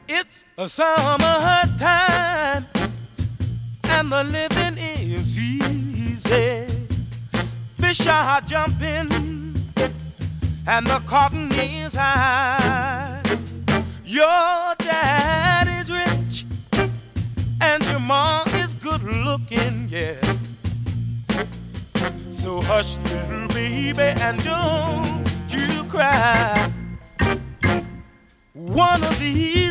It's a summer time and the living is easy. Fish are jumping and the cotton is high. Your dad is rich and your mom is good looking, yeah. So hush, little baby, and don't you cry. One of these